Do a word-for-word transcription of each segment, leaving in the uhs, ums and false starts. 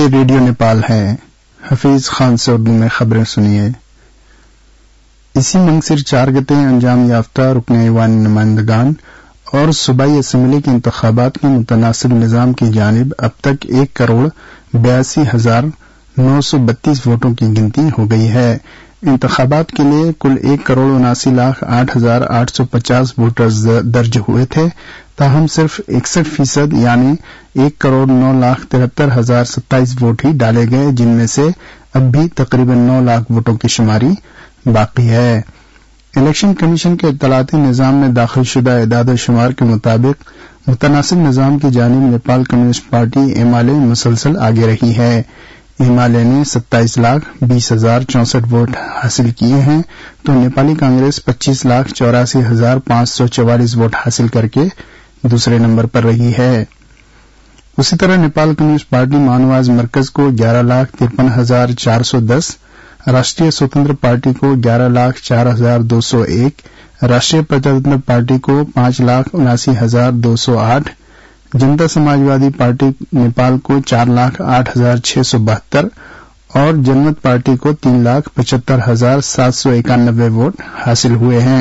یہ ریڈیو نیپال ہے۔ حفیظ خان سے اردو میں خبریں سنیے۔ اسی منگسر چار گتے انجام یافتہ رکن ایوان نمائندگان اور صوبائی اسمبلی کے انتخابات کے متناسب نظام کی جانب اب تک ایک کروڑ بیاسی ہزار نو سو بتیس ووٹوں کی گنتی ہو گئی ہے۔ انتخابات کے لیے کل ایک کروڑ اناسی لاکھ آٹھ ہزار آٹھ سو پچاس ووٹرز درج ہوئے تھے، تاہم صرف اکسٹھ فیصد یعنی ایک کروڑ نو لاکھ ترہتر ہزار ستائیس ووٹ ہی ڈالے گئے، جن میں سے اب بھی تقریباً نو لاکھ ووٹوں کی شماری باقی ہے۔ الیکشن کمیشن کے اطلاعاتی نظام میں داخل شدہ اعداد و شمار کے مطابق متناسب نظام کی جانب نیپال کمیونسٹ پارٹی ایمالے مسلسل آگے رہی ہے۔ ایمالے نے ستائیس لاکھ بیس ہزار چونسٹھ ووٹ حاصل کیے ہیں تو نیپالی کانگریس پچیس لاکھ چوراسی ہزار پانچ سو چوالیس ووٹ حاصل کر کے دوسرے نمبر پر رہی ہے۔ اسی طرح نیپال کمیونسٹ پارٹی مانواز مرکز کو گیارہ لاکھ ترپن ہزار چار سو دس، راشٹریہ سوتنتر پارٹی کو گیارہ لاکھ چار ہزار دو سو ایک، راشٹریہ پرجاتنتر پارٹی کو پانچ لاکھ اناسی ہزار دو سو آٹھ، جنتا سماجوادی پارٹی نیپال کو چار لاکھ آٹھ ہزار چھ سو بہتر اور جنمت پارٹی کو تین لاکھ پچہتر ہزار سات سو اکانوے ووٹ حاصل ہوئے ہیں۔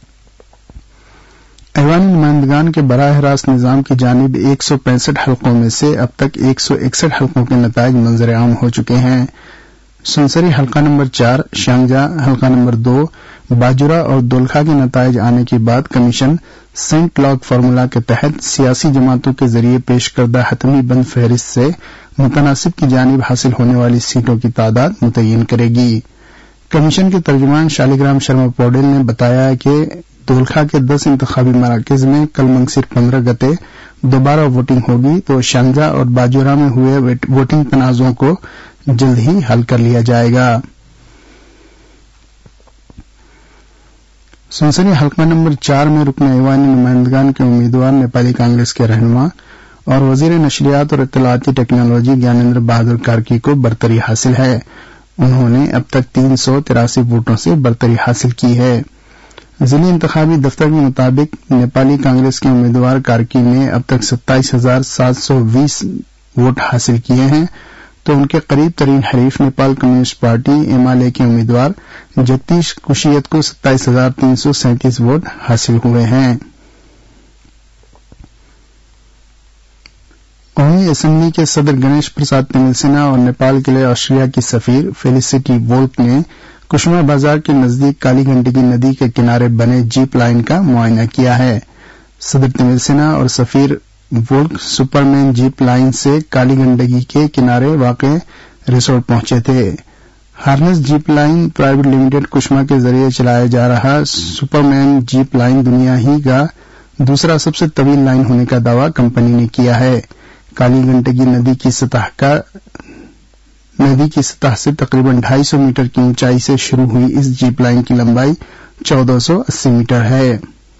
ایوانی نمائندگان کے براہ راست نظام کی جانب ایک سو پینسٹھ حلقوں میں سے اب تک ایک سو اکسٹھ حلقوں کے نتائج منظر عام ہو چکے ہیں۔ سنسری حلقہ نمبر چار، شانگجا حلقہ نمبر دو، باجورا اور دولکھا کے نتائج آنے کے بعد کمیشن سینٹ لاگ فارمولا کے تحت سیاسی جماعتوں کے ذریعے پیش کردہ حتمی بند فہرست سے متناسب کی جانب حاصل ہونے والی سیٹوں کی تعداد متعین کرے گی۔ کمیشن کے ترجمان شالیگرام شرما پوڈیل نے بتایا کہ دولکھا کے دس انتخابی مراکز میں کل منگسر پندرہ گتے دوبارہ ووٹنگ ہوگی تو شانگجا اور باجورا میں ہوئے ووٹنگ تنازعوں کو جلد ہی حل کر لیا جائے گا۔ سنسنی حلقہ نمبر چار میں رکن ایوانی نمائندگان کے امیدوار نیپالی کانگریس کے رہنما اور وزیر نشریات اور اطلاعاتی ٹیکنالوجی گیانیندر بہادر کارکی کو برتری حاصل ہے۔ انہوں نے اب تک تین سو تراسی ووٹوں سے برتری حاصل کی ہے۔ ضلعی انتخابی دفتر کے مطابق نیپالی کانگریس کے امیدوار کارکی نے اب تک ستائیس ہزار سات سو بیس ووٹ حاصل کیے ہیں تو ان کے قریب ترین حریف نیپال کمیونسٹ پارٹی ایمالے کے امیدوار جگدیش کشیت کو ستائیس ہزار تین سو سینتیس ووٹ حاصل ہوئے ہیں۔ قومی اسمبلی کے صدر گنیش پرساد تمل سنہا اور نیپال کے لیے آسٹریلیا کی سفیر فیلیسٹی وولک نے کشما بازار کے نزدیک کالی گنڈکی ندی کے کنارے بنے جیپ لائن کا معائنہ کیا ہے۔ صدر تمل سنہا اور سفیر وولک سپرمین جیپ لائن سے کالی گنڈکی کے کنارے واقع ریسورٹ پہنچے تھے۔ ہارنس جیپ لائن پرائیویٹ لمیٹڈ کشما کے ذریعے چلایا جا رہا سپرمین جیپ لائن دنیا ہی کا دوسرا سب سے طویل لائن ہونے کا دعویٰ کمپنی نے کیا ہے۔ کالی گنڈکی ندی کی سطح کا ندی کی سطح سے تقریباً ڈھائی سو میٹر کی اونچائی سے شروع ہوئی اس جیپ لائن کی لمبائی چودہ سو اسی میٹر ہے۔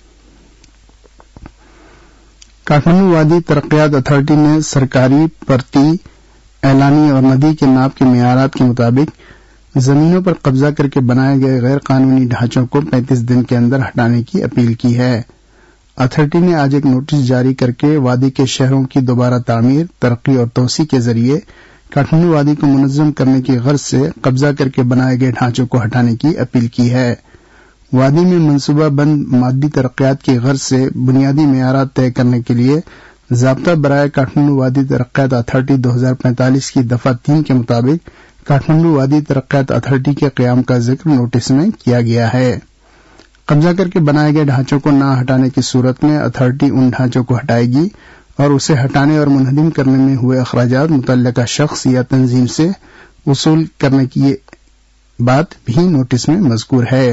کاٹھمنڈو وادی ترقیات اتھارٹی نے سرکاری پرتی اعلانی اور ندی کے ناپ کے معیارات کے مطابق زمینوں پر قبضہ کر کے بنائے گئے غیر قانونی ڈھانچوں کو پینتیس دن کے اندر ہٹانے کی اپیل کی ہے۔ اتھارٹی نے آج ایک نوٹس جاری کر کے وادی کے شہروں کی دوبارہ تعمیر، ترقی اور توسیع کے ذریعے کاٹھمنڈو وادی کو منظم کرنے کی غرض سے قبضہ کر کے بنائے گئے ڈھانچوں کو ہٹانے کی اپیل کی ہے۔ وادی میں منصوبہ بند مادی ترقیات کی غرض سے بنیادی معیارات طے کرنے کے لیے ضابطہ برائے کاٹھمنڈو وادی ترقیات اتھارٹی دو ہزار پینتالیس کی دفعہ تین کے مطابق کاٹھمنڈو وادی ترقیات اتھارٹی کے قیام کا ذکر نوٹس میں کیا گیا ہے۔ قبضہ کر کے بنائے گئے ڈھانچوں کو نہ ہٹانے کی صورت میں اتھارٹی ان ڈھانچوں کو ہٹائے گی اور اسے ہٹانے اور منہدم کرنے میں ہوئے اخراجات متعلقہ شخص یا تنظیم سے وصول کرنے کی بات بھی نوٹس میں مذکور ہے۔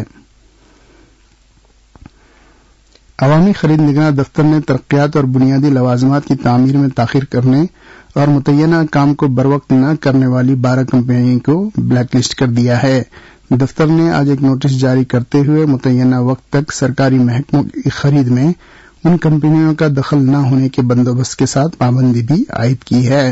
عوامی خرید نگراں دفتر نے ترقیات اور بنیادی لوازمات کی تعمیر میں تاخیر کرنے اور متعینہ کام کو بروقت نہ کرنے والی بارہ کمپنیوں کو بلیک لسٹ کر دیا ہے۔ دفتر نے آج ایک نوٹس جاری کرتے ہوئے متعینہ وقت تک سرکاری محکموں کی خرید میں ان کمپنیوں کا دخل نہ ہونے کے بندوبست کے ساتھ پابندی بھی عائد کی ہے۔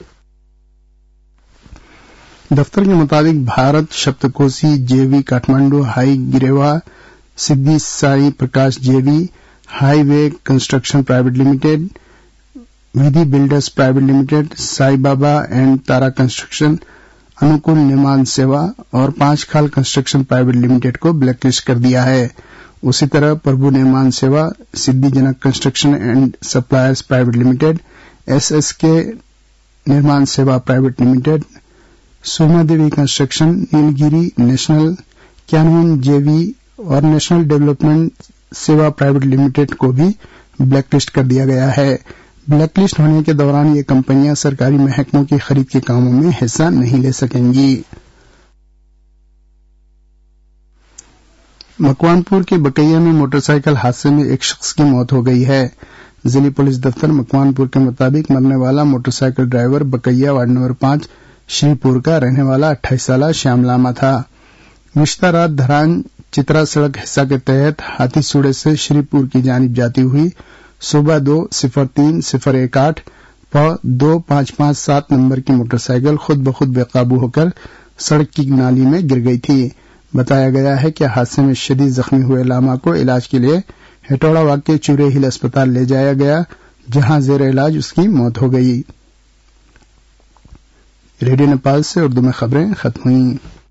دفتر کے مطابق بھارت شپتکوسی جے وی کاٹھمنڈو ہائی گریوا Siddhi Sai Prakash J V highway construction private limited Vidhi builders private limited, Sai Baba and Tara construction, Anukul Nirman Sewa और Panch Khal construction private limited को ब्लैकलिस्ट कर दिया है। उसी तरह Prabhu Nirman Sewa, Siddhijanak construction and suppliers private limited, SSK Nirman Sewa private limited, Soma Devi construction, Nilgiri national, Kyanwan JV और नेशनल डेवलपमेंट सेवा प्राइवेट लिमिटेड को भी ब्लैकलिस्ट कर दिया गया है। ब्लैकलिस्ट होने के दौरान ये कंपनियां सरकारी महकमों की खरीद के कामों में हिस्सा नहीं ले सकेंगी। मकवानपुर के बकैया में मोटरसाइकिल हादसे में एक शख्स की मौत हो गई है। जिला पुलिस दफ्तर मकवानपुर के मुताबिक मरने वाला motorcycle driver Bakaiya ward number पांच श्रीपुर का रहने वाला अट्ठाईस साल श्याम लामा था। गुज़िश्ता रात धरान चित्रा सड़क हिस्सा के तहत हाथीसुड़े से श्रीपुर की जानिब जाती हुई सुबह दो सिफर तीन सिफर एक आठ प दो पांच पांच सात नंबर की मोटरसाइकिल खुद ब खुद बेकाबू होकर सड़क की नाली में गिर गई थी। बताया गया है कि हादसे में शदीद जख्मी हुए लामा को इलाज के लिए हेटौड़ा वाग के चूरे हिल अस्पताल ले जाया गया, जहां जेर इलाज उसकी मौत हो गई। रेडियो नेपाल से उर्दू में खबरें खत्म हुई।